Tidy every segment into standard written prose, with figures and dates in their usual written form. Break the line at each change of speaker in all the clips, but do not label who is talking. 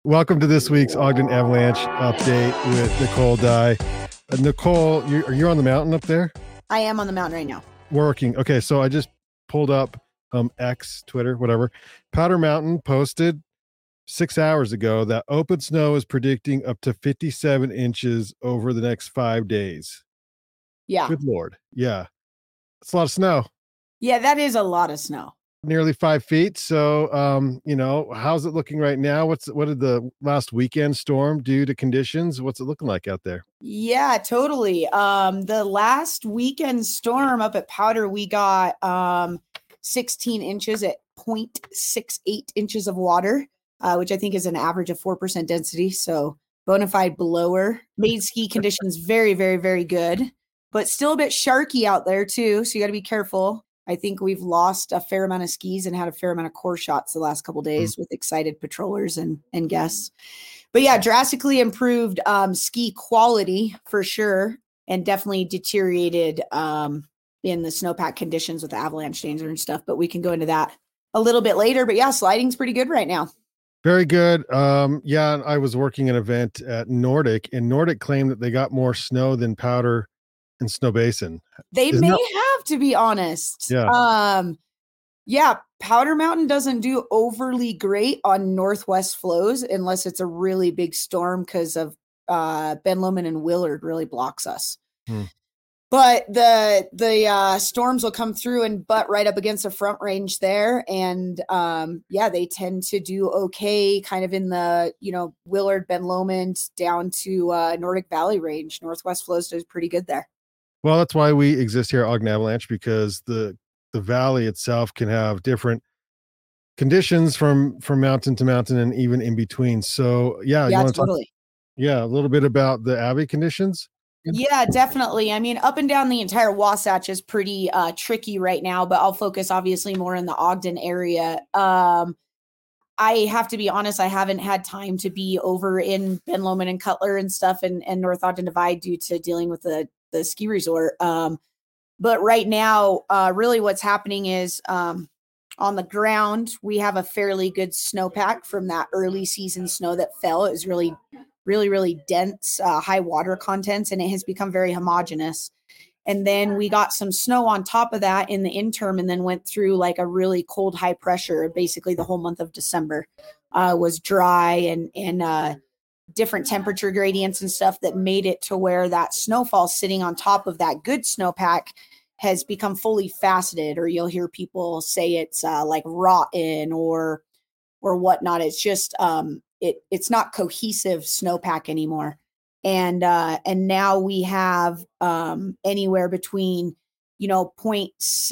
Welcome to this week's Ogden Avalanche update with Nicole Dye. Nicole, are you on the mountain up there?
I am on the mountain right now.
Working. Okay, so I just pulled up X, Twitter, whatever. Powder Mountain posted 6 hours ago that Open Snow is predicting up to 57 inches over the next 5 days.
Yeah.
Good Lord. Yeah. It's a lot of snow.
Yeah, that is a lot of snow.
Nearly 5 feet. So, how's it looking right now? What did the last weekend storm do to conditions? What's it looking like out there?
Yeah, totally. The last weekend storm up at Powder, we got 16 inches at 0.68 inches of water, which I think is an average of 4% density. So bona fide blower. Made ski conditions very, very, very good, but still a bit sharky out there too. So you got to be careful. I think we've lost a fair amount of skis and had a fair amount of core shots the last couple of days with excited patrollers and guests. But yeah, drastically improved ski quality for sure, and definitely deteriorated in the snowpack conditions with the avalanche danger and stuff. But we can go into that a little bit later. But yeah, sliding's pretty good right now.
Very good. Yeah, I was working an event at Nordic, and Nordic claimed that they got more snow than Powder and Snowbasin.
They Isn't may have, to be honest.
Yeah.
Yeah, Powder Mountain doesn't do overly great on northwest flows unless it's a really big storm because of Ben Lomond and Willard really blocks us. But the storms will come through and butt right up against the front range there. And yeah, they tend to do okay kind of in the, Willard, Ben Lomond down to Nordic Valley range. Northwest flows does pretty good there.
Well, that's why we exist here at Ogden Avalanche, because the valley itself can have different conditions from mountain to mountain and even in between. So yeah,
you want to totally.
A little bit about the Abbey conditions?
Yeah, definitely. I mean, up and down the entire Wasatch is pretty tricky right now, but I'll focus obviously more in the Ogden area. I have to be honest, I haven't had time to be over in Ben Lomond and Cutler and stuff and North Ogden Divide due to dealing with the ski resort. But right now, really what's happening is on the ground, we have a fairly good snowpack from that early season snow that fell. It was really, really, really dense, high water contents, and it has become very homogeneous. And then we got some snow on top of that in the interim, and then went through like a really cold, high pressure. Basically, the whole month of December was dry and different temperature gradients and stuff that made it to where that snowfall sitting on top of that good snowpack has become fully faceted, or you'll hear people say it's like rotten or whatnot. It's just it's not cohesive snowpack anymore. And now we have anywhere between 0.6,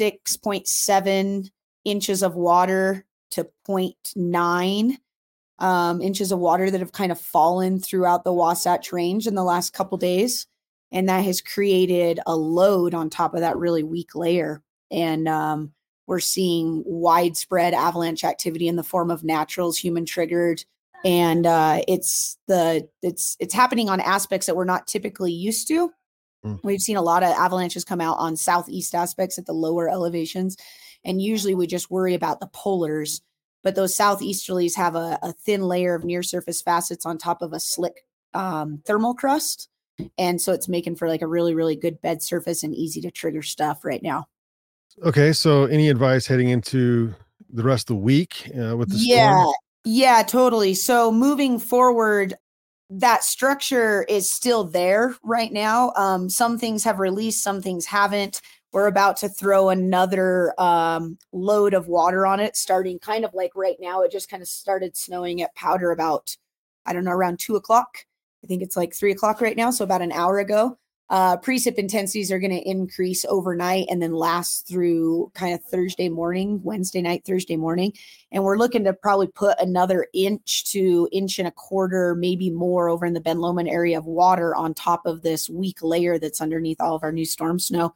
0.7 inches of water to 0.9 inches of water that have kind of fallen throughout the Wasatch Range in the last couple days. And that has created a load on top of that really weak layer. And we're seeing widespread avalanche activity in the form of naturals, human triggered. And it's happening on aspects that we're not typically used to. We've seen a lot of avalanches come out on southeast aspects at the lower elevations. And usually we just worry about the polars. But those southeasterlies have a thin layer of near surface facets on top of a slick thermal crust. And so it's making for like a really, really good bed surface and easy to trigger stuff right now.
Okay. So any advice heading into the rest of the week with the storm?
Yeah, totally. So moving forward, that structure is still there right now. Some things have released, some things haven't. We're about to throw another load of water on it, starting kind of like right now. It just kind of started snowing at Powder about, around 2:00. I think it's like 3:00 right now. So about an hour ago. Precip intensities are going to increase overnight and then last through kind of Thursday morning, Wednesday night, Thursday morning. And we're looking to probably put another inch to inch and a quarter, maybe more over in the Ben Lomond area of water on top of this weak layer that's underneath all of our new storm snow.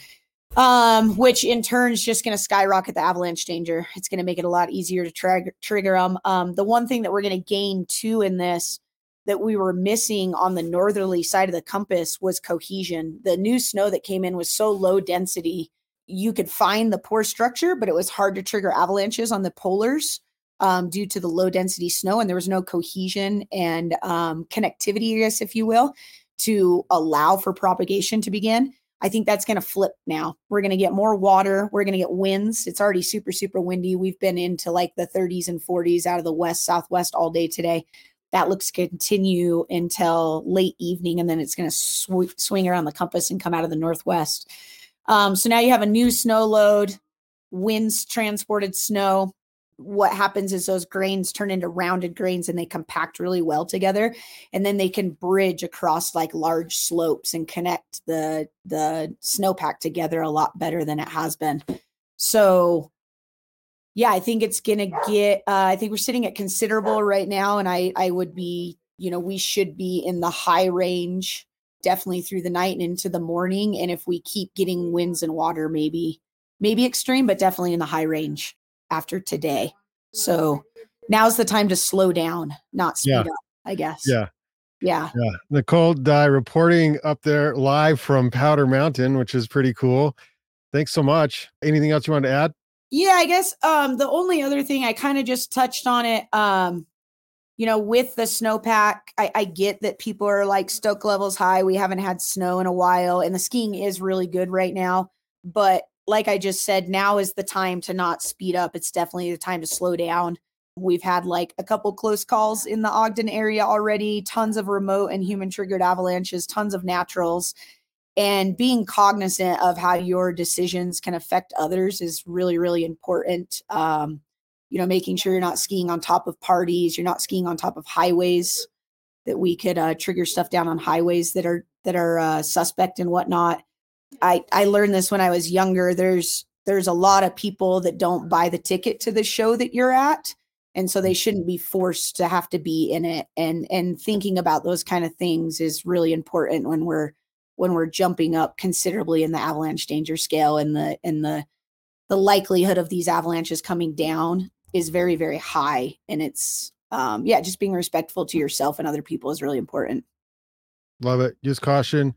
Which in turn is just going to skyrocket the avalanche danger. It's going to make it a lot easier to trigger them. The one thing that we're going to gain too in this that we were missing on the northerly side of the compass was cohesion. The new snow that came in was so low density. You could find the pore structure, but it was hard to trigger avalanches on the polars. due to the low density snow, and there was no cohesion and connectivity, I guess, if you will, to allow for propagation to begin. I think that's going to flip now. We're going to get more water. We're going to get winds. It's already super, super windy. We've been into like the 30s and 40s out of the west, southwest all day today. That looks to continue until late evening, and then it's going to swing around the compass and come out of the northwest. So now you have a new snow load, winds transported snow. What happens is those grains turn into rounded grains and they compact really well together. And then they can bridge across like large slopes and connect the snowpack together a lot better than it has been. So yeah, I think it's going to get, I think we're sitting at considerable right now. And I would be, we should be in the high range, definitely through the night and into the morning. And if we keep getting winds and water, maybe extreme, but definitely in the high range after today. So now's the time to slow down, not speed up, I guess. Yeah.
Nicole Dye reporting up there live from Powder Mountain, which is pretty cool. Thanks so much. Anything else you want to add?
Yeah, I guess the only other thing, I kind of just touched on it, with the snowpack, I get that people are like stoke levels high. We haven't had snow in a while, and the skiing is really good right now. But like I just said, now is the time to not speed up. It's definitely the time to slow down. We've had like a couple close calls in the Ogden area already, tons of remote and human triggered avalanches, tons of naturals, and being cognizant of how your decisions can affect others is really, really important. Making sure you're not skiing on top of parties, you're not skiing on top of highways, that we could trigger stuff down on highways that are suspect and whatnot. I learned this when I was younger. There's a lot of people that don't buy the ticket to the show that you're at. And so they shouldn't be forced to have to be in it. And thinking about those kind of things is really important when we're jumping up considerably in the avalanche danger scale, and the likelihood of these avalanches coming down is very, very high. And it's, just being respectful to yourself and other people is really important.
Love it. Use caution.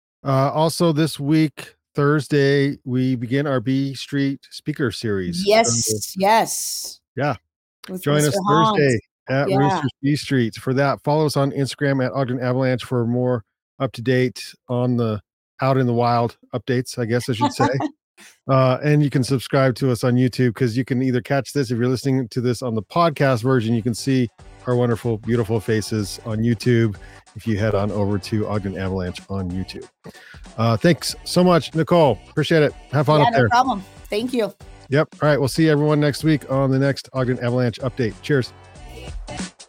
Also this week, Thursday, we begin our B Street speaker series.
Yes.
Yeah.
With
Join
Mr.
us
Hans.
Thursday at Roosters B Street. For that, follow us on Instagram at Ogden Avalanche for more up to date on the out in the wild updates, I guess I should say. And you can subscribe to us on YouTube, because you can either catch this, if you're listening to this on the podcast version, you can see our wonderful, beautiful faces on YouTube if you head on over to Ogden Avalanche on YouTube. Thanks so much, Nicole. Appreciate it. Have fun up there.
No problem. Thank you.
Yep. All right. We'll see everyone next week on the next Ogden Avalanche update. Cheers.